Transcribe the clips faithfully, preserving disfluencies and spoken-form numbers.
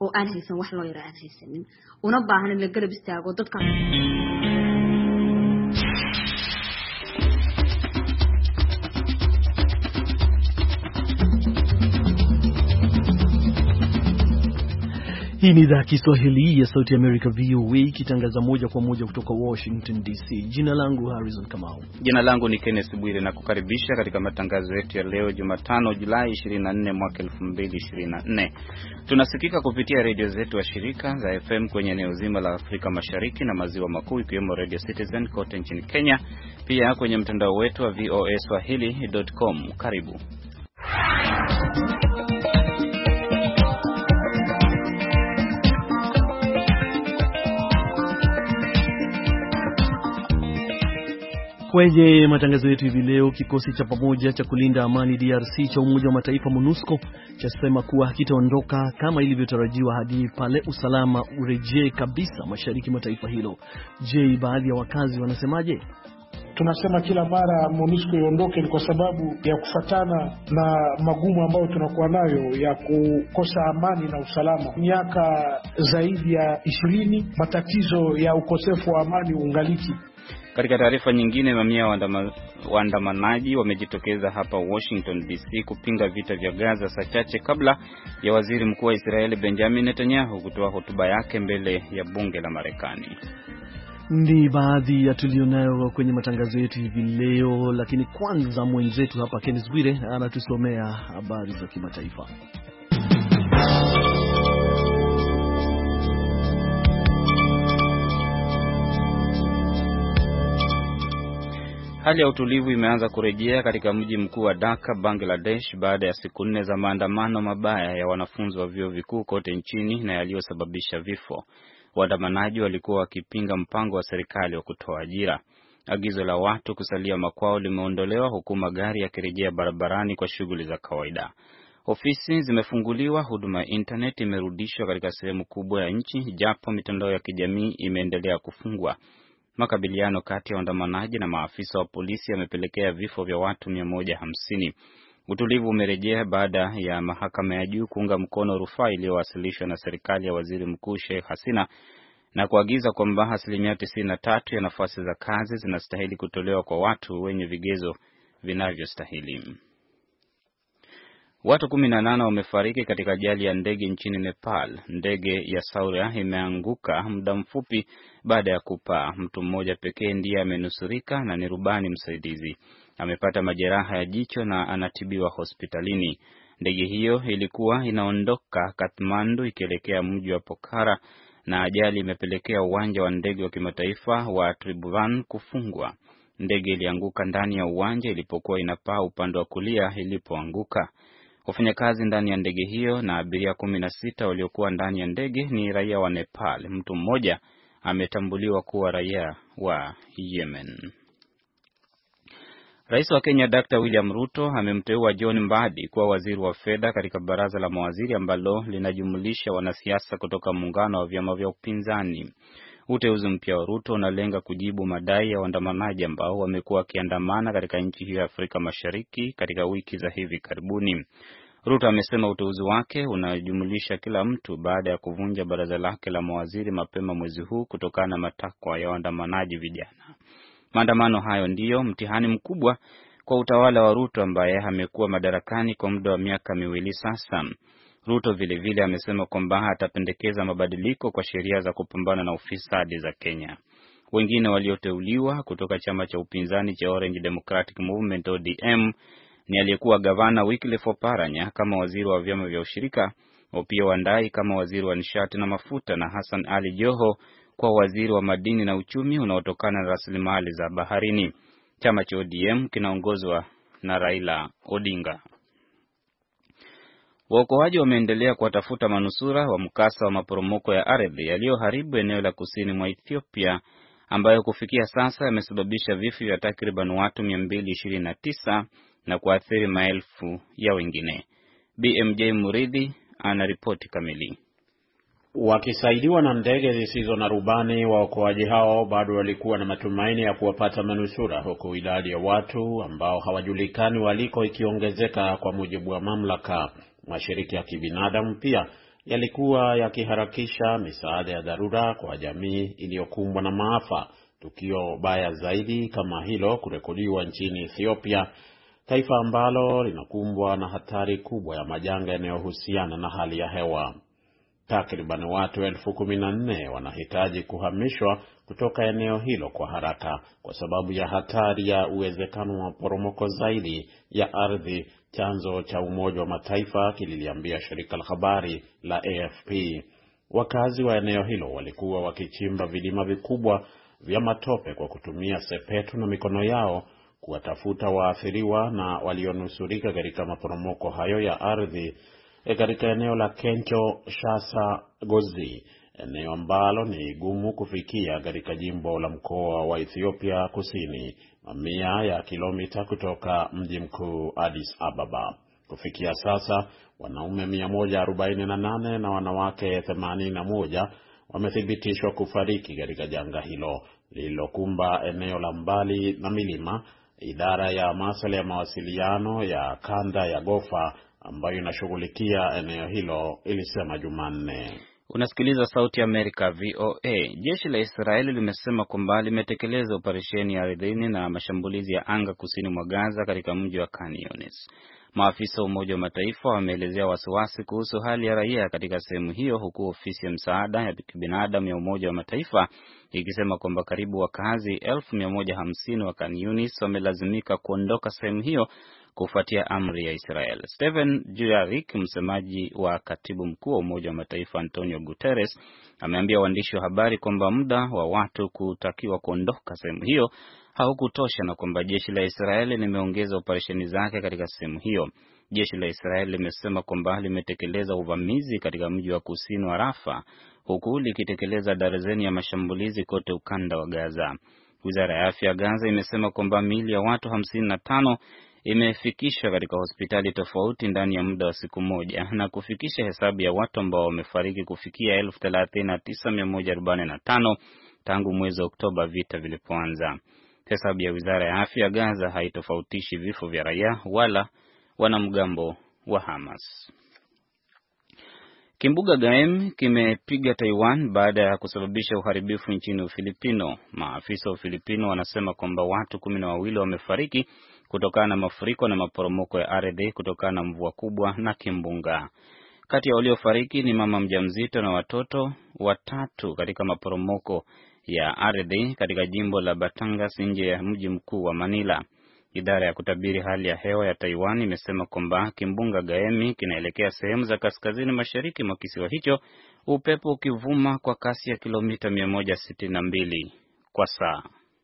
oo aan haysan wax loo yara aan haysanin una baahan in la garab istaago dadka. Hii ni idhaa ya Kiswahili ya Sauti ya America V O A ikitangaza moja kwa moja kutoka Washington D C. Jina langu Harrison Kamau. Jina langu ni Kenneth Bwire na kukaribisha katika matangazo yetu ya leo Jumatano Julai ishirini na nne mwaka elfu mbili ishirini na nne. Tunasikika kupitia redio zetu wa shirika za F M kwenye eneo zima la Afrika Mashariki na Maziwa Makuu ikiwemo Radio Citizen kote nchini Kenya, pia kwenye mtandao wetu wa v o a swahili dot com. Karibu. Kwenye matangazo yetu hivi leo, kikosi cha pamoja cha kulinda amani D R C cha Umoja wa Mataifa MONUSCO chasema kuwa hakitaondoka kama ilivyotarajiwa hadi pale usalama urejee kabisa mashariki mwa taifa hilo. Je, baadhi ya wakazi wanasemaje? Tunasema kila mara MONUSCO iondoke ni kwa sababu ya kufatana na magumu ambayo tunakuwa nayo ya kukosa amani na usalama. Miaka zaidi ya ishirini matatizo ya ukosefu wa amani ungaliki. Katika taarifa nyingine, mamia waandamanaji wamejitokeza hapa Washington D C kupinga vita vya Gaza saa chache kabla ya waziri mkuu wa Israeli Benjamin Netanyahu kutoa hotuba yake mbele ya bunge la Marekani. Ni baadhi ya tulionayo kwenye matangazo yetu hivi leo, lakini kwanza mwenzetu hapa Kenneth Bwire anatusomea habari za kimataifa. Hali ya utulivu imeanza kurejea katika mji mkuu wa Dhaka, Bangladesh, baada ya siku nne za maandamano mabaya ya wanafunzi wa vyuo vikuu kote nchini na yaliyosababisha vifo. Waandamanaji walikuwa wakipinga mpango wa serikali wa kutoa ajira. Agizo la watu kusalia makwao limeondolewa huku magari yakirejea barabarani kwa shughuli za kawaida. Ofisi zimefunguliwa, huduma ya internet imerudishwa katika sehemu kubwa ya nchi, japo mitandao ya kijamii imeendelea kufungwa. Makabiliano kati ya waandamanaji na maafisa wa polisi yamepelekea vifo vya watu mia moja hamsini. Utulivu umerejea baada ya mahakama ya juu kuunga mkono rufaa iliyowasilishwa na serikali ya Waziri Mkuu Sheikh Hasina na kuagiza kwamba asilimia tisini na tatu ya nafasi za kazi zinastahili kutolewa kwa watu wenye vigezo vinavyostahili. Watu kumi na nane wamefariki katika ajali ya ndege nchini Nepal. Ndege ya Sauria imeanguka muda mfupi baada ya kupaa. Mtu mmoja pekee ndiye amenusurika na ni rubani msaidizi. Amepata majeraha ya jicho na anatibiwa hospitalini. Ndege hiyo ilikuwa inaondoka Kathmandu ikielekea mji wa Pokhara na ajali imepelekea uwanja wa ndege wa kimataifa wa Tribhuvan kufungwa. Ndege ilianguka ndani ya uwanja ilipokuwa inapaa upande wa kulia ilipoanguka. Wafanyakazi ndani ya ndege hiyo na abiria kumi na sita waliokuwa ndani ya ndege ni raia wa Nepal. Mtu mmoja ametambuliwa kuwa raia wa Yemen. Rais wa Kenya Daktari William Ruto amemteua John Mbadi kuwa waziri wa fedha katika baraza la mawaziri ambalo linajumulisha wanasiasa kutoka muungano wa vyama vya upinzani. Uteuzi mpya wa Ruto unalenga kujibu madai ya waandamanaji ambao wamekuwa wakiandamana katika nchi hiyo ya Afrika Mashariki katika wiki za hivi karibuni. Ruto amesema uteuzi wake unajumulisha kila mtu baada ya kuvunja baraza lake la mawaziri mapema mwezi huu kutokana na matakwa ya waandamanaji vijana. Maandamano hayo ndiyo mtihani mkubwa kwa utawala wa Ruto ambaye amekuwa madarakani kwa muda wa miaka miwili sasa. Ruto vile vile amesema kwamba atapendekeza mabadiliko kwa sheria za kupambana na ufisadi za Kenya. Wengine walioteuliwa kutoka chama cha upinzani cha Orange Democratic Movement O D M ni aliyekuwa gavana Wycliffe Oparanya kama waziri wa vyama vya ushirika, Opiyo Wandayi kama waziri wa nishati na mafuta na Hassan Ali Joho kwa waziri wa madini na uchumi unaotokana na rasilimali za baharini. Chama cha O D M kinaongozwa na Raila Odinga. Waokoaji wameendelea kuwatafuta manusura wa mkasa wa maporomoko ya ardhi yaliyoharibu eneo la kusini mwa Ethiopia ambayo kufikia sasa yamesababisha vifo vya takriban watu mia mbili ishirini na tisa na kuathiri maelfu ya wengine. B M J Muridhi ana ripoti kamili. Wakisaidiwa na ndege zisizo na rubani, waokoaji hao bado walikuwa na matumaini ya kuwapata manusura, huku idadi ya watu ambao hawajulikani waliko ikiongezeka. Kwa mujibu wa mamlaka, mashirika ya kibinadamu pia yalikuwa yakiharakisha misaada ya dharura kwa jamii iliyokumbwa na maafa. Tukio baya zaidi kama hilo kurekodiwa nchini Ethiopia, taifa ambalo linakumbwa na hatari kubwa ya majanga yanayohusiana na hali ya hewa. Takriban watu elfu kumi na nne wanahitaji kuhamishwa kutoka eneo hilo kwa haraka kwa sababu ya hatari ya uwezekano wa poromoko zaidi ya ardhi, chanzo cha Umoja wa Mataifa kililiambia shirika la habari la A F P. Wakazi wa eneo hilo walikuwa wakichimba vilima vikubwa vya matope kwa kutumia sepetu na mikono yao kuwatafuta waathiriwa na walionusurika katika maporomoko hayo ya ardhi e katika eneo la Kencho Shasa Gozi, eneo ambalo ni gumu kufikia katika jimbo la mkoa wa Ethiopia Kusini, mamia ya kilomita kutoka mji mkuu Addis Ababa. Kufikia sasa, wanaume mia moja arobaini na nane na wanawake themanini na moja wamethibitishwa kufariki katika janga hilo lililokumba eneo la mbali na milima. Idara ya masuala ya mawasiliano ya kanda ya Gofa ambayo inashughulikia eneo hilo ilisema Jumanne. Unasikiliza Sauti ya Amerika V O A. Jeshi la Israeli limesema kwamba limetekeleza operesheni ya ardhini na mashambulizi ya anga kusini mwa Gaza katika mji wa Khan Younis. Maafisa wa Umoja wa Mataifa wameelezea wasiwasi kuhusu hali ya raia katika sehemu hiyo, huku ofisi ya msaada ya kibinadamu ya Umoja wa Mataifa ikisema kwamba karibu wakazi elfu mia moja hamsini wa Khan Younis wamelazimika kuondoka sehemu hiyo kufuatia amri ya Israel. Stephen Dujarric, msemaji wa katibu mkuu wa Umoja wa Mataifa Antonio Guterres, ameambia waandishi wa habari kwamba muda wa watu kutakiwa kuondoka sehemu hiyo haukutosha na kwamba jeshi la Israeli limeongeza operesheni zake katika sehemu hiyo. Jeshi la Israeli limesema kwamba limetekeleza uvamizi katika mji wa kusini wa Rafa, huku likitekeleza darzeni ya mashambulizi kote ukanda wa Gaza. Wizara ya Afya ya Gaza imesema kwamba miili ya watu hamsini na tano imefikishwa katika hospitali tofauti ndani ya muda wa siku moja na kufikisha hesabu ya watu ambao wamefariki kufikia elfu thelathini na tisa mia moja arobaini na tano tangu mwezi wa Oktoba vita vilipoanza. Hesabu ya Wizara ya Afya ya Gaza haitofautishi vifo vya raia wala wanamgambo wa Hamas. Kimbuga Gaem kimepiga Taiwan baada ya kusababisha uharibifu nchini Ufilipino. Maafisa wa Ufilipino wanasema kwamba watu kumi na wawili wamefariki kutokana na mafuriko na maporomoko ya ardhi kutokana na mvua kubwa na kimbunga. Kati ya waliofariki ni mama mjamzito na watoto watatu katika maporomoko ya ardhi katika jimbo la Batangas nje ya mji mkuu wa Manila. Idara ya kutabiri hali ya hewa ya Taiwan imesema kwamba kimbunga Gaemi kinaelekea sehemu za kaskazini mashariki mwa kisiwa hicho, upepo ukivuma kwa kasi ya kilomita mia moja sitini na mbili kwa saa.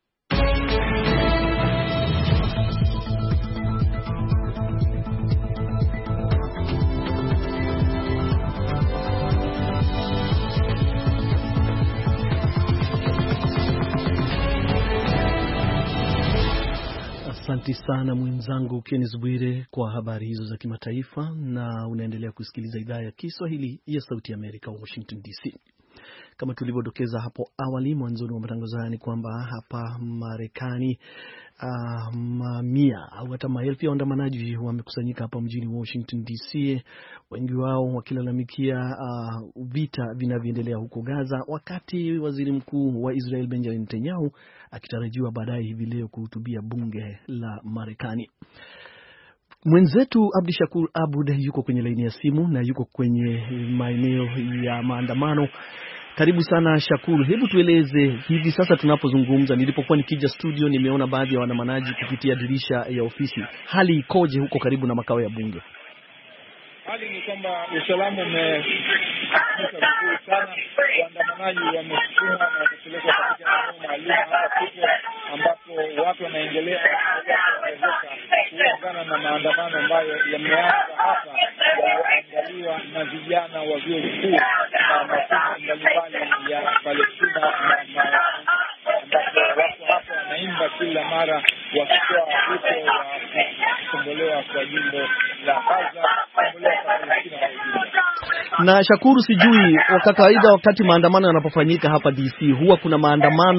Asante sana mwenzangu Kenneth Bwire kwa habari hizo za kimataifa, na unaendelea kusikiliza idhaa ya Kiswahili ya Sauti ya Amerika, Washington D C. Kama tulivyodokeza hapo awali mwanzoni wa matangazo haya ni kwamba hapa Marekani uh, mamia au hata maelfu ya waandamanaji wamekusanyika hapa mjini Washington D C, wengi wao wakilalamikia uh, vita vinavyoendelea huko Gaza, wakati waziri mkuu wa Israel Benjamin Netanyahu akitarajiwa baadaye hivi leo kuhutubia bunge la Marekani. Mwenzetu Abdishakur Abud yuko kwenye laini ya simu na yuko kwenye maeneo ya maandamano. Karibu sana Shakuru, hebu tueleze hivi sasa tunapozungumza, nilipokuwa nikija studio nimeona baadhi ya waandamanaji kupitia dirisha ya ofisi. Hali ikoje huko karibu na makao ya bunge? Hali ni kwamba usalama umehakikishwa vizuri sana. Waandamanaji wamesukuma na wamepelekwa katika eneo maalum hapa tupo, ambapo watu wanaendelea kuungana na maandamano ambayo yameanza hapa, yanaandaliwa na vijana wa vyuo vikuu na makundi mbalimbali ya Palestina, ambapo wako hapa wanaimba kila mara wakitoa wito wa kukombolewa kwa jimbo la Gaza, kukombolewa kwa Palestina kwa ujumla. Na Shakuru, sijui kwa kawaida wakati maandamano yanapofanyika hapa D C huwa kuna maandamano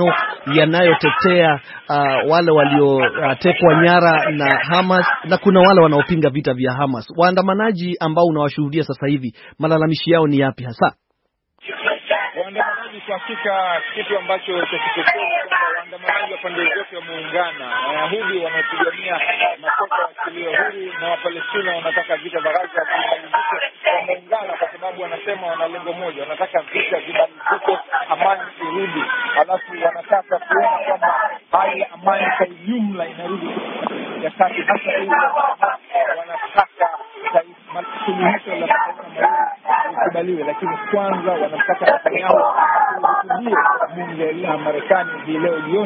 yanayotetea uh, wale waliotekwa uh, nyara na Hamas, na kuna wale wanaopinga vita vya Hamas. Waandamanaji ambao unawashuhudia sasa hivi, malalamishi yao ni yapi hasa? Waandamanaji kwa hakika, kitu ambacho cha kipekee kwamba waandamanaji wa pande zote wameungana. Wayahudi wanaopigania mateka yasiliyo huru na Wapalestina wanataka vita vya Gaza vimalizike. Wameungana kwa sababu wanasema wana lengo moja, wanataka vita vimalizike, amani irudi. Alafu wanataka kuona kwamba hali ya amani kwa jumla inarudi ya kati, hasa hivi wanataka suluhisho la mataifa mawili likubaliwe, lakini kwanza wanataka Netanyahu kuhutubia bunge la Marekani hii leo jioni.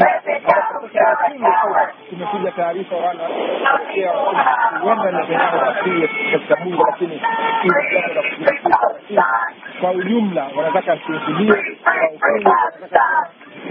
Tumekuja taarifa wala kusikia huenda Netanyahu asiye katika bunge, lakini kwa ujumla wanataka kuhutubia kwa ukweli, wanataka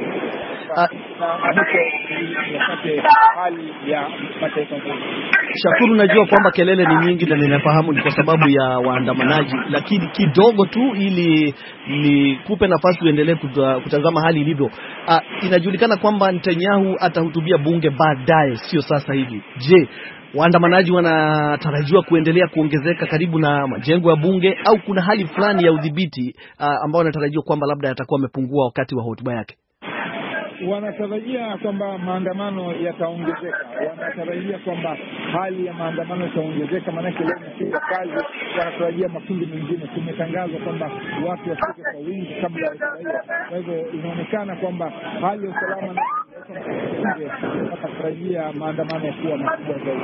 hali ya mataifa mawili. Shakuru, najua kwamba kelele ni nyingi na ninafahamu ni kwa sababu ya waandamanaji, lakini kidogo tu ili nikupe nafasi uendelee kutazama hali ilivyo. Uh, inajulikana kwamba Netanyahu atahutubia bunge baadaye, sio sasa hivi. Je, waandamanaji wanatarajiwa kuendelea kuongezeka karibu na majengo ya bunge, au kuna hali fulani ya udhibiti uh, ambao wanatarajiwa kwamba labda yatakuwa yamepungua wakati wa hotuba yake? Wanatarajia kwamba maandamano yataongezeka. Wanatarajia kwamba hali ya maandamano itaongezeka, maanake leo ni siku ya kazi. Wanatarajia makundi mengine, tumetangazwa kwamba watu wafike kwa wingi kabla ya hiyo. Kwa hivyo inaonekana kwamba hali ya usalama na wanatarajia maandamano kuwa makubwa zaidi.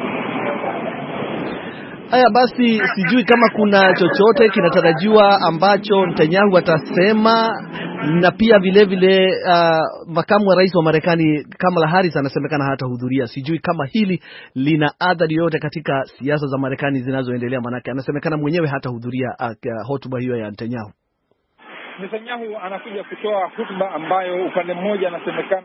Haya basi, sijui kama kuna chochote kinatarajiwa ambacho Netanyahu atasema, na pia vile vile uh, makamu wa rais wa Marekani Kamala Harris anasemekana hatahudhuria. Sijui kama hili lina athari yote katika siasa za Marekani zinazoendelea, manake anasemekana mwenyewe hatahudhuria uh, hotuba hiyo ya Netanyahu. Netanyahu anakuja kutoa hotuba ambayo upande mmoja anasemekana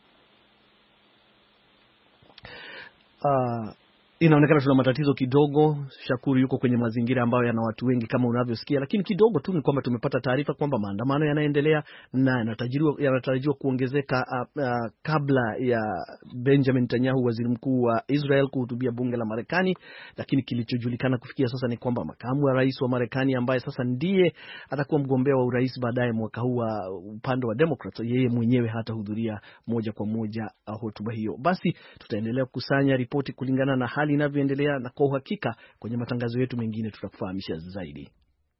uh, inaonekana tuna matatizo kidogo. Shakuru yuko kwenye mazingira ambayo yana watu wengi kama unavyosikia, lakini kidogo tu ni kwamba tumepata taarifa kwamba maandamano yanaendelea na yanatarajiwa yanatarajiwa kuongezeka uh, uh, kabla ya Benjamin Netanyahu, waziri mkuu wa Israel, kuhutubia bunge la Marekani. Lakini kilichojulikana kufikia sasa ni kwamba makamu wa rais wa Marekani ambaye sasa ndiye atakuwa mgombea wa urais baadaye mwaka huu wa upande wa Democrats, yeye mwenyewe hatahudhuria moja kwa moja uh, hotuba hiyo. Basi tutaendelea kukusanya ripoti kulingana na hali inavyoendelea, na kwa uhakika kwenye matangazo yetu mengine tutakufahamisha zaidi.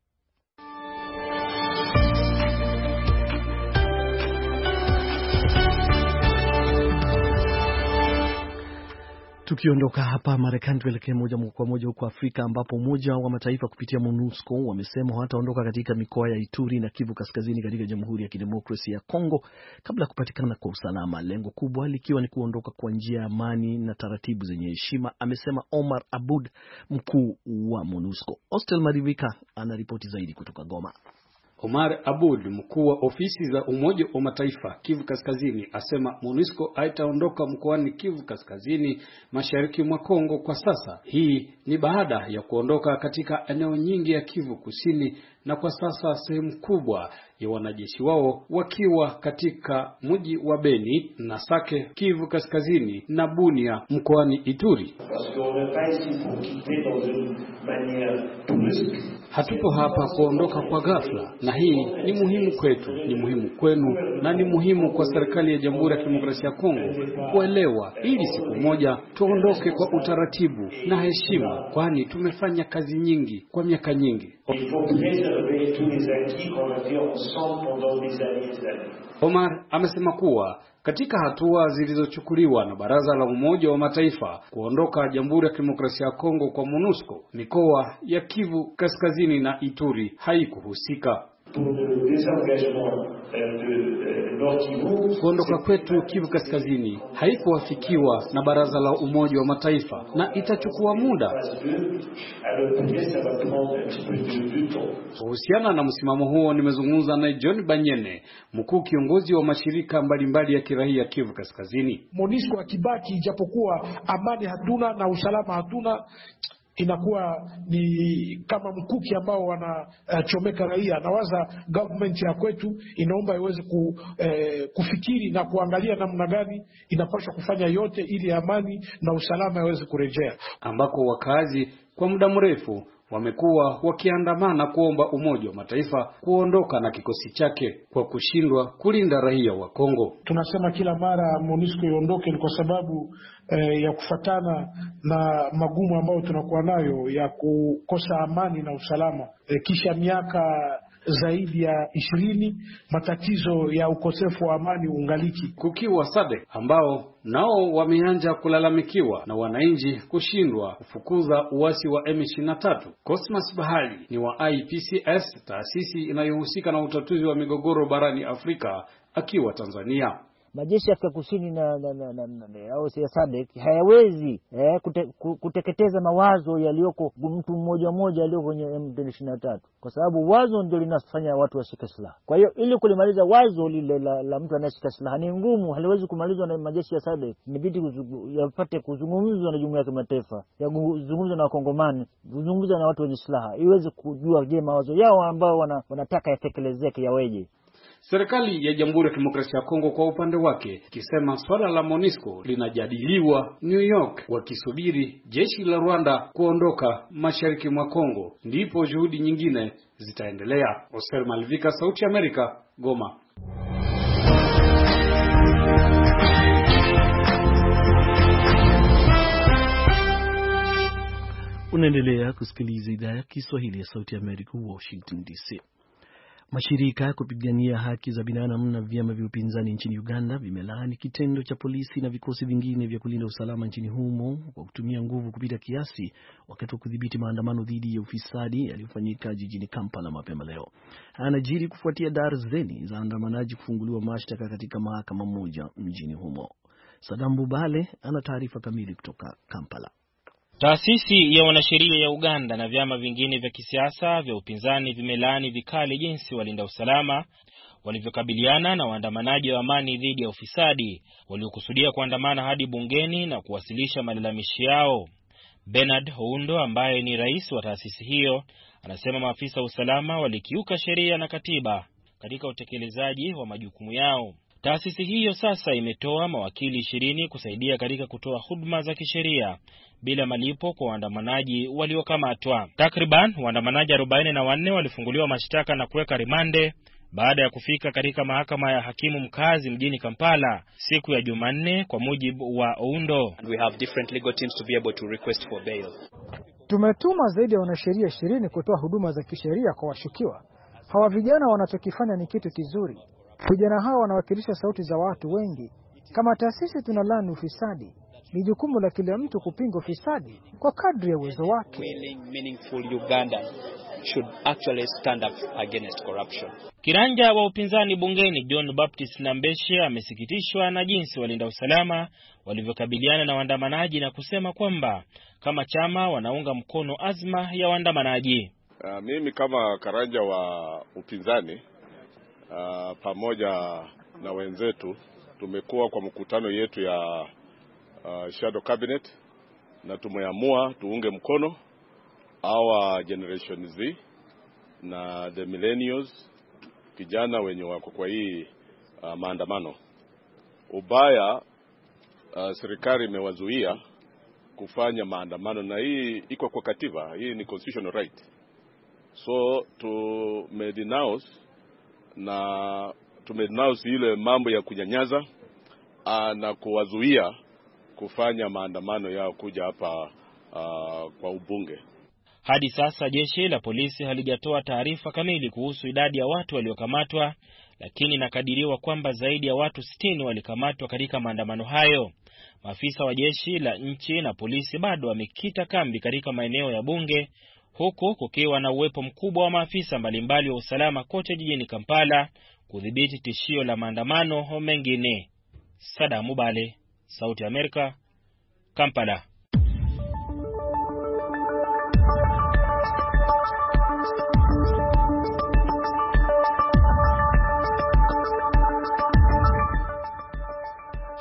Tukiondoka hapa Marekani, tuelekee moja kwa moja huko Afrika, ambapo Umoja wa Mataifa kupitia MONUSCO wamesema hawataondoka katika mikoa ya Ituri na Kivu Kaskazini katika Jamhuri ya Kidemokrasia ya Kongo kabla ya kupatikana kwa usalama, lengo kubwa likiwa ni kuondoka kwa njia ya amani na taratibu zenye heshima, amesema Omar Abud, mkuu wa MONUSCO. Hostel Marivika anaripoti zaidi kutoka Goma. Omar Abud, mkuu wa ofisi za Umoja wa Mataifa Kivu Kaskazini, asema MONUSCO haitaondoka mkoani Kivu Kaskazini mashariki mwa Kongo kwa sasa. Hii ni baada ya kuondoka katika eneo nyingi ya Kivu Kusini, na kwa sasa sehemu kubwa ya wanajeshi wao wakiwa katika mji wa Beni na Sake Kivu Kaskazini na Bunia mkoani Ituri. Hatupo hapa kuondoka kwa ghafla, na hii ni muhimu kwetu, ni muhimu kwenu, na ni muhimu kwa serikali ya Jamhuri ya Kidemokrasia ya Kongo kuelewa, ili siku moja tuondoke kwa utaratibu na heshima, kwani tumefanya kazi nyingi kwa miaka nyingi. Omar amesema kuwa katika hatua zilizochukuliwa na Baraza la Umoja wa Mataifa kuondoka Jamhuri ya Kidemokrasia ya Kongo kwa MONUSCO, mikoa ya Kivu Kaskazini na Ituri haikuhusika. Kuondoka kwetu Kivu Kaskazini haikuwafikiwa na Baraza la Umoja wa Mataifa na itachukua muda. Kuhusiana na msimamo huo, nimezungumza na John Banyene, mkuu kiongozi wa mashirika mbalimbali ya kiraia Kivu Kaskazini. MONUSCO akibaki, japokuwa amani hatuna na usalama hatuna, inakuwa ni kama mkuki ambao wanachomeka uh, raia. Nawaza government ya kwetu inaomba iweze ku, eh, kufikiri na kuangalia namna gani inapaswa kufanya yote ili amani na usalama yaweze kurejea, ambako wakazi kwa muda mrefu wamekuwa wakiandamana kuomba Umoja wa Mataifa kuondoka na kikosi chake kwa kushindwa kulinda raia wa Kongo. Tunasema kila mara MONUSCO iondoke ni kwa sababu eh, ya kufatana na magumu ambayo tunakuwa nayo ya kukosa amani na usalama. Eh, kisha miaka zaidi ya ishirini matatizo ya ukosefu wa amani ungaliki. Kukiwa SADC ambao nao wameanza kulalamikiwa na wananchi kushindwa kufukuza uasi wa M ishirini na tatu. Cosmas Bahali ni wa I P C S, taasisi inayohusika na utatuzi wa migogoro barani Afrika, akiwa Tanzania. Majeshi ya Afrika Kusini na na na, na, na au ya SADC hayawezi eh, kute, kuteketeza mawazo yaliyoko mtu mmoja mmoja aliyoko kwenye M ishirini na tatu, kwa sababu wazo ndio linafanya watu washike silaha. Kwa hiyo ili kulimaliza wazo lile la, la mtu anayeshika silaha ni ngumu, haliwezi kumalizwa na majeshi ya SADC. Inabidi yapate kuzungumzwa na jumuiya ya kimataifa, yazungumzwe na Wakongomani, kuzungumza na watu wenye silaha, iweze kujua je mawazo yao ambao wana, wanataka yatekelezeke yaweje. Serikali ya Jamhuri ya Kidemokrasia ya Kongo kwa upande wake ikisema swala la MONUSCO linajadiliwa New York, wakisubiri jeshi la Rwanda kuondoka mashariki mwa Kongo, ndipo juhudi nyingine zitaendelea. Oser Malvika, Sauti ya Amerika, Goma. Unaendelea kusikiliza idhaa ya Kiswahili ya Sauti ya Amerika, Washington D C. Mashirika ya kupigania haki za binadamu na vyama vya upinzani nchini Uganda vimelaani kitendo cha polisi na vikosi vingine vya kulinda usalama nchini humo kwa kutumia nguvu kupita kiasi wakati wa kudhibiti maandamano dhidi ya ufisadi yaliyofanyika jijini Kampala mapema leo. Anajiri kufuatia darzeni za waandamanaji kufunguliwa mashtaka katika mahakama moja mjini humo. Sadambu Bale ana taarifa kamili kutoka Kampala. Taasisi ya wanasheria ya Uganda na vyama vingine vya kisiasa vya upinzani vimelaani vikali jinsi walinda usalama walivyokabiliana na waandamanaji wa amani dhidi ya ufisadi waliokusudia kuandamana hadi bungeni na kuwasilisha malalamishi yao. Bernard Oundo ambaye ni rais wa taasisi hiyo anasema maafisa wa usalama walikiuka sheria na katiba katika utekelezaji wa majukumu yao. Taasisi hiyo sasa imetoa mawakili ishirini kusaidia katika kutoa huduma za kisheria bila malipo kwa waandamanaji waliokamatwa. Takriban waandamanaji arobaini na wanne walifunguliwa mashtaka na kuweka rimande baada ya kufika katika mahakama ya hakimu mkazi mjini Kampala siku ya Jumanne, kwa mujibu wa Oundo. And we have different legal teams to be able to request for bail. Tumetuma zaidi ya wanasheria ishirini kutoa huduma za kisheria kwa washukiwa. Hawa vijana wanachokifanya ni kitu kizuri. Vijana hawa wanawakilisha sauti za watu wengi. Kama taasisi tunalaani ufisadi. Ni jukumu la kila mtu kupinga ufisadi kwa kadri ya uwezo wake. Meaningful Uganda should actually stand up against corruption. Kiranja wa upinzani bungeni John Baptist Nambeshe amesikitishwa na jinsi walinda usalama walivyokabiliana na waandamanaji na kusema kwamba kama chama wanaunga mkono azma ya waandamanaji. Uh, mimi kama karanja wa upinzani uh, pamoja na wenzetu tumekuwa kwa mkutano yetu ya uh, shadow cabinet na tumeamua tuunge mkono our generation Z na the millennials, kijana wenye wako kwa hii uh, maandamano. Ubaya uh, serikali imewazuia kufanya maandamano, na hii iko kwa katiba, hii ni constitutional right. So tumedenounce na tumedenounce ile mambo ya kunyanyaza uh, na kuwazuia kufanya maandamano yao kuja hapa uh, kwa ubunge. Hadi sasa jeshi la polisi halijatoa taarifa kamili kuhusu idadi ya watu waliokamatwa, lakini nakadiriwa kwamba zaidi ya watu sitini walikamatwa katika maandamano hayo. Maafisa wa jeshi la nchi na polisi bado wamekita kambi katika maeneo ya bunge, huku kukiwa na uwepo mkubwa wa maafisa mbalimbali wa usalama kote jijini Kampala kudhibiti tishio la maandamano mengine. Sadamu Bale, Sauti ya Amerika, Kampala.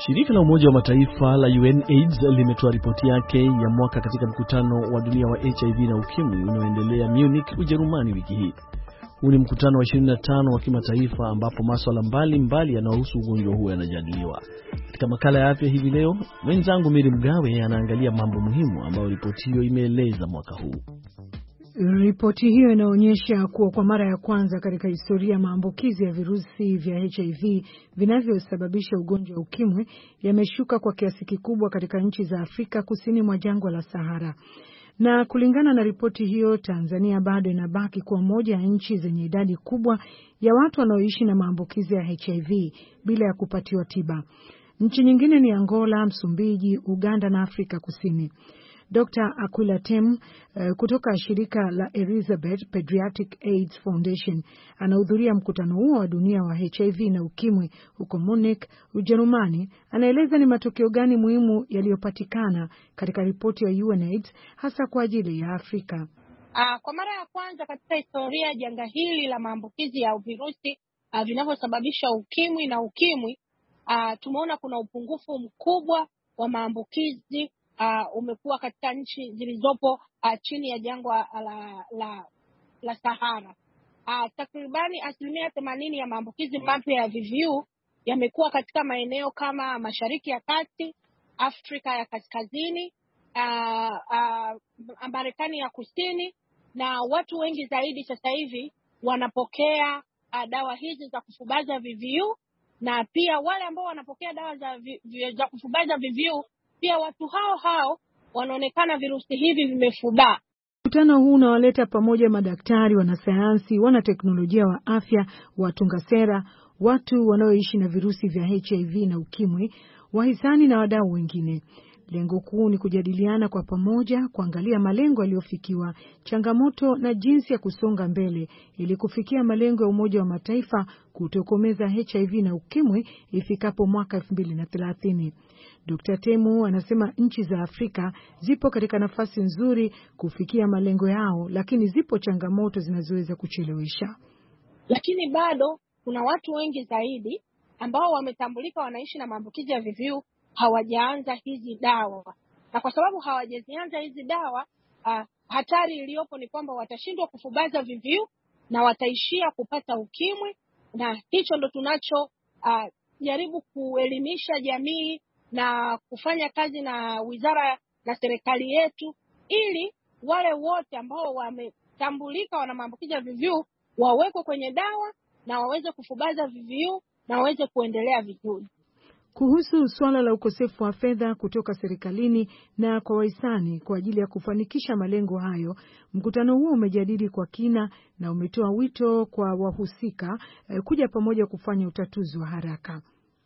Shirika la Umoja wa Mataifa la U N AIDS limetoa ripoti yake ya mwaka katika mkutano wa dunia wa H I V na ukimwi unaoendelea Munich, Ujerumani wiki hii. Huu ni mkutano wa ishirini na tano wa kimataifa ambapo masuala mbalimbali yanayohusu ugonjwa huo yanajadiliwa. Katika makala ya afya hivi leo, mwenzangu Miri Mgawe anaangalia mambo muhimu ambayo ripoti hiyo imeeleza mwaka huu. Ripoti hiyo inaonyesha kuwa kwa mara ya kwanza katika historia ya maambukizi ya virusi vya H I V vinavyosababisha ugonjwa wa ukimwi yameshuka kwa kiasi kikubwa katika nchi za Afrika kusini mwa jangwa la Sahara. Na kulingana na ripoti hiyo, Tanzania bado inabaki kuwa moja ya nchi zenye idadi kubwa ya watu wanaoishi na maambukizi ya H I V bila ya kupatiwa tiba. Nchi nyingine ni Angola, Msumbiji, Uganda na Afrika Kusini. Doctor Aquila Tem uh, kutoka shirika la Elizabeth Pediatric AIDS Foundation anahudhuria mkutano huo wa dunia wa H I V na ukimwi huko Munich, Ujerumani. Anaeleza ni matokeo gani muhimu yaliyopatikana katika ripoti ya U N AIDS hasa kwa ajili ya Afrika. Uh, kwa mara ya kwanza katika historia janga hili la maambukizi ya virusi uh, vinavyosababisha ukimwi na ukimwi uh, tumeona kuna upungufu mkubwa wa maambukizi Uh, umekuwa katika nchi zilizopo uh, chini ya jangwa la la, la Sahara. Uh, takribani asilimia themanini ya maambukizi mapya ya V V U yamekuwa katika maeneo kama Mashariki ya Kati, Afrika ya Kaskazini, uh, uh, Marekani ya Kusini, na watu wengi zaidi sasa hivi wanapokea uh, dawa hizi za kufubaza V V U, na pia wale ambao wanapokea dawa za, za kufubaza V V U pia watu hao hao wanaonekana virusi hivi vimefubaa. Mkutano huu unawaleta pamoja madaktari, wanasayansi, wanateknolojia wa afya, watunga sera, watu wanaoishi na virusi vya H I V na ukimwi, wahisani na wadau wengine. Lengo kuu ni kujadiliana kwa pamoja, kuangalia malengo yaliyofikiwa, changamoto na jinsi ya kusonga mbele ili kufikia malengo ya Umoja wa Mataifa kutokomeza H I V na ukimwi ifikapo mwaka elfu mbili na thelathini. Doctor Temu anasema nchi za Afrika zipo katika nafasi nzuri kufikia malengo yao, lakini zipo changamoto zinazoweza kuchelewesha. Lakini bado kuna watu wengi zaidi ambao wametambulika wanaishi na maambukizi ya V V U hawajaanza hizi dawa. Na kwa sababu hawajazianza hizi dawa, uh, hatari iliyopo ni kwamba watashindwa kufubaza V V U na wataishia kupata ukimwi, na hicho ndo tunacho uh, jaribu kuelimisha jamii na kufanya kazi na wizara na serikali yetu ili wale wote ambao wametambulika wana maambukizi ya V V U wawekwe kwenye dawa na waweze kufubaza V V U na waweze kuendelea vizuri. Kuhusu swala la ukosefu wa fedha kutoka serikalini na kwa wahisani kwa ajili ya kufanikisha malengo hayo, mkutano huo umejadili kwa kina na umetoa wito kwa wahusika eh, kuja pamoja kufanya utatuzi wa haraka.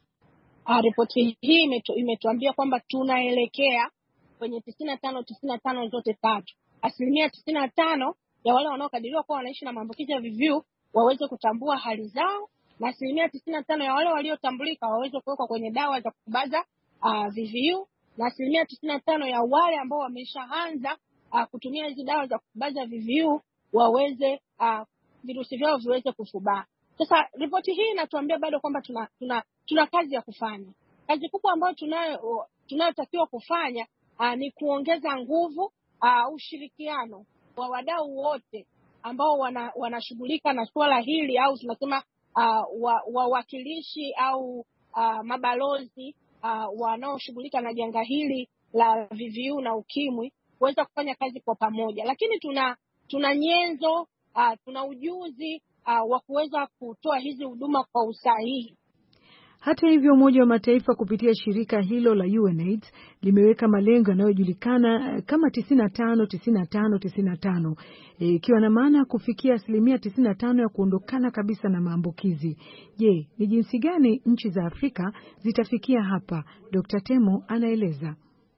Ah, ripoti hii imetu, imetuambia kwamba tunaelekea kwenye tisini na tano tisini na tano zote tatu. Asilimia tisini na tano ya wale wanaokadiriwa kuwa wanaishi na maambukizi ya V V U waweze kutambua hali zao, na asilimia tisini na tano ya wale waliotambulika waweze kuwekwa kwenye dawa za kufubaza uh, V V U, na asilimia tisini na tano ya wale ambao wameshaanza uh, kutumia hizi dawa za kufubaza V V U waweze uh, virusi vyao viweze kufubaa. Sasa ripoti hii inatuambia bado kwamba tuna, tuna tuna kazi ya kufanya. Kazi kubwa ambayo tunayo tunayotakiwa kufanya uh, ni kuongeza nguvu uh, ushirikiano wa wadau wote ambao wana, wanashughulika na swala hili, au tunasema uh, wawakilishi wa au uh, mabalozi uh, wanaoshughulika na janga hili la V V U na ukimwi kuweza kufanya kazi kwa pamoja. Lakini tuna tuna nyenzo uh, tuna ujuzi uh, wa kuweza kutoa hizi huduma kwa usahihi. Hata hivyo, Umoja wa Mataifa kupitia shirika hilo la U N AIDS limeweka malengo yanayojulikana kama tisini na tano tisini na tano tisini na tano, ikiwa e, na maana kufikia asilimia tisini na tano ya kuondokana kabisa na maambukizi. Je, ni jinsi gani nchi za Afrika zitafikia hapa? Doctor Temo anaeleza.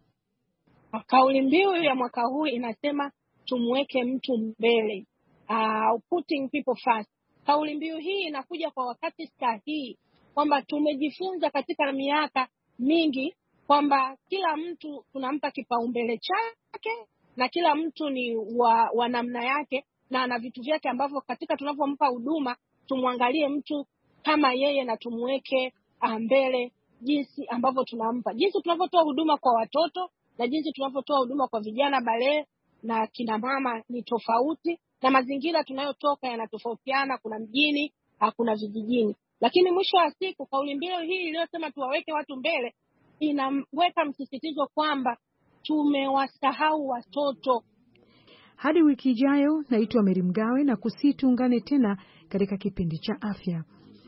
Kauli mbiu ya mwaka huu inasema tumweke mtu mbele, uh, putting people first. Kauli mbiu hii inakuja kwa wakati sahihi, kwamba tumejifunza katika miaka mingi kwamba kila mtu tunampa kipaumbele chake na kila mtu ni wa, wa namna yake na ana vitu vyake ambavyo katika tunapompa huduma tumwangalie mtu kama yeye na tumweke mbele jinsi ambavyo tunampa, jinsi tunavyotoa huduma kwa watoto na jinsi tunavyotoa huduma kwa vijana bale na kina mama ni tofauti, na mazingira tunayotoka yanatofautiana, kuna mjini, kuna vijijini. Lakini mwisho wa siku kauli mbiu hii iliyosema tuwaweke watu mbele inaweka msisitizo kwamba tumewasahau watoto. Hadi wiki ijayo, naitwa Mary Mgawe na kusituungane tena katika kipindi cha afya.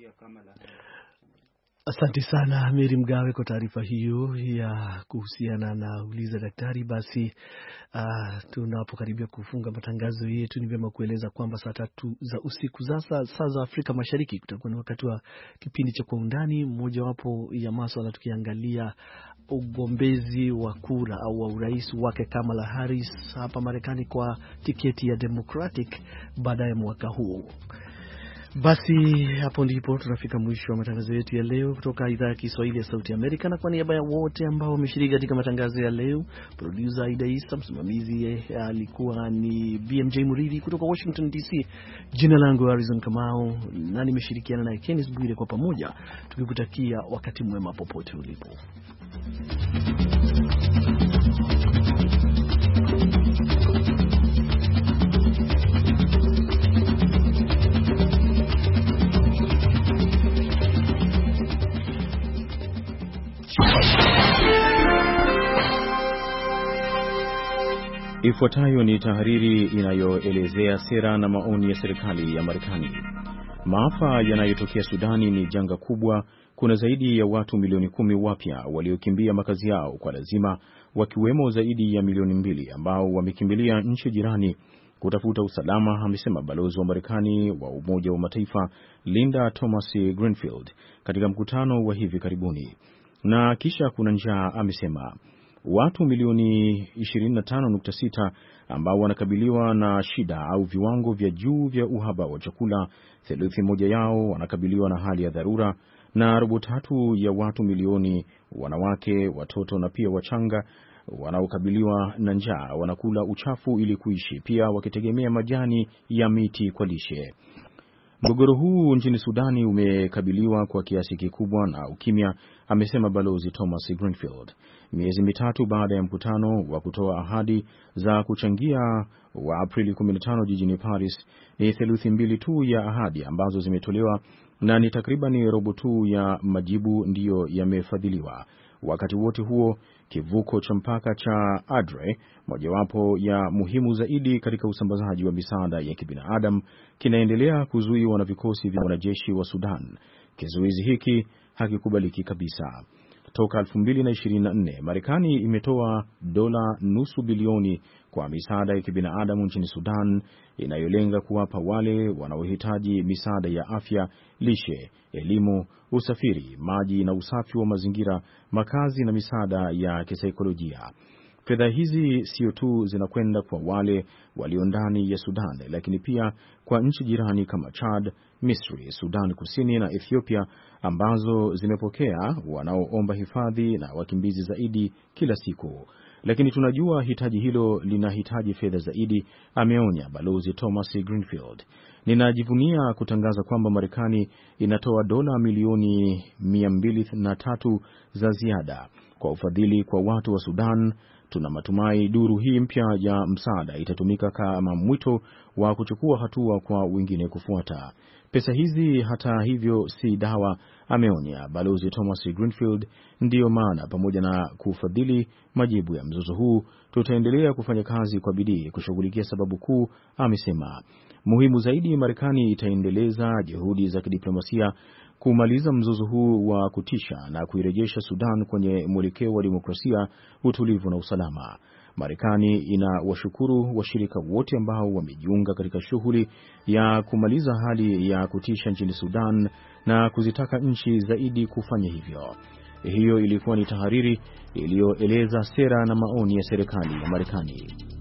Asante sana Mary Mgawe kwa taarifa hiyo ya kuhusiana na uliza daktari. Basi uh, tunapokaribia kufunga matangazo yetu, ni vyema kueleza kwamba saa tatu za usiku sasa saa za Afrika Mashariki kutakuwa ni wakati wa kipindi cha Kwa Undani, mmoja wapo ya masuala tukiangalia ugombezi wa kura au wa urais wake Kamala Harris hapa Marekani kwa tiketi ya Democratic baadaye mwaka huu. Basi hapo ndipo tunafika mwisho wa matangazo yetu ya leo kutoka idhaa ya Kiswahili ya Sauti ya Amerika, na kwa niaba ya wote ambao wameshiriki katika matangazo ya leo, producer Aida Isa, msimamizi alikuwa ni B M J Muridi kutoka Washington D C. Jina langu Harrison Kamau na nimeshirikiana na Kenneth Bwire, kwa pamoja tukikutakia wakati mwema popote ulipo. Ifuatayo ni tahariri inayoelezea sera na maoni ya serikali ya Marekani. Maafa yanayotokea Sudani ni janga kubwa. Kuna zaidi ya watu milioni kumi wapya waliokimbia makazi yao kwa lazima, wakiwemo zaidi ya milioni mbili ambao wamekimbilia nchi jirani kutafuta usalama, amesema balozi wa Marekani wa Umoja wa Mataifa Linda Thomas Greenfield katika mkutano wa hivi karibuni. Na kisha kuna njaa, amesema. Watu milioni ishirini na tano nukta sita ambao wanakabiliwa na shida au viwango vya juu vya uhaba wa chakula, theluthi moja yao wanakabiliwa na hali ya dharura, na robo tatu ya watu milioni, wanawake, watoto na pia wachanga, wanaokabiliwa na njaa wanakula uchafu ili kuishi, pia wakitegemea majani ya miti kwa lishe. Mgogoro huu nchini Sudani umekabiliwa kwa kiasi kikubwa na ukimya, amesema balozi Thomas Greenfield. Miezi mitatu baada ya mkutano wa kutoa ahadi za kuchangia wa Aprili kumi na tano jijini Paris, ni theluthi mbili tu ya ahadi ambazo zimetolewa na ni takriban robo tu ya majibu ndiyo yamefadhiliwa. Wakati wote huo, kivuko cha mpaka cha Adre, mojawapo ya muhimu zaidi katika usambazaji wa misaada ya kibinadamu, kinaendelea kuzuiwa na vikosi vya wanajeshi wa Sudan. Kizuizi hiki hakikubaliki kabisa. Toka elfu mbili na ishirini na nne, Marekani imetoa dola nusu bilioni kwa misaada ya kibinadamu nchini Sudan, inayolenga kuwapa wale wanaohitaji misaada ya afya, lishe, elimu, usafiri, maji na usafi wa mazingira, makazi na misaada ya kisaikolojia. Fedha hizi sio tu zinakwenda kwa wale walio ndani ya Sudan, lakini pia kwa nchi jirani kama Chad, Misri, Sudan Kusini na Ethiopia, ambazo zimepokea wanaoomba hifadhi na wakimbizi zaidi kila siku. Lakini tunajua hitaji hilo linahitaji fedha zaidi, ameonya balozi Thomas Greenfield. Ninajivunia kutangaza kwamba Marekani inatoa dola milioni mia mbili na tatu za ziada kwa ufadhili kwa watu wa Sudan. Tuna matumai duru hii mpya ya msaada itatumika kama mwito wa kuchukua hatua kwa wengine kufuata. Pesa hizi hata hivyo si dawa, ameonya balozi Thomas Greenfield. Ndiyo maana pamoja na kufadhili majibu ya mzozo huu, tutaendelea kufanya kazi kwa bidii kushughulikia sababu kuu, amesema. Muhimu zaidi, Marekani itaendeleza juhudi za kidiplomasia kumaliza mzozo huu wa kutisha na kuirejesha Sudan kwenye mwelekeo wa demokrasia, utulivu na usalama. Marekani inawashukuru washirika wote ambao wamejiunga katika shughuli ya kumaliza hali ya kutisha nchini Sudan na kuzitaka nchi zaidi kufanya hivyo. Hiyo ilikuwa ni tahariri iliyoeleza sera na maoni ya serikali ya Marekani.